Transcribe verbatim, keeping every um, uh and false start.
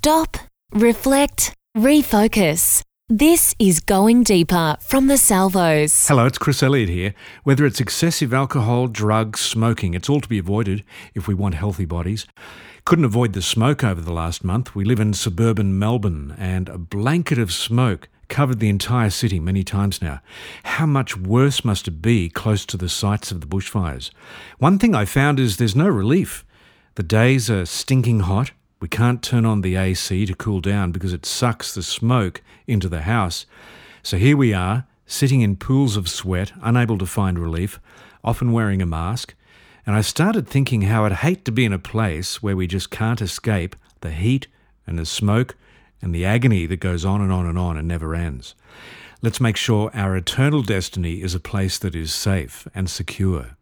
Stop, reflect, refocus. This is Going Deeper from the Salvos. Hello, it's Chris Elliott here. Whether it's excessive alcohol, drugs, smoking, it's all to be avoided if we want healthy bodies. Couldn't avoid the smoke over the last month. We live in suburban Melbourne and a blanket of smoke covered the entire city many times now. How much worse must it be close to the sites of the bushfires? One thing I found is there's no relief. The days are stinking hot. We can't turn on the A C to cool down because it sucks the smoke into the house. So here we are, sitting in pools of sweat, unable to find relief, often wearing a mask. And I started thinking how I'd hate to be in a place where we just can't escape the heat and the smoke and the agony that goes on and on and on and never ends. Let's make sure our eternal destiny is a place that is safe and secure.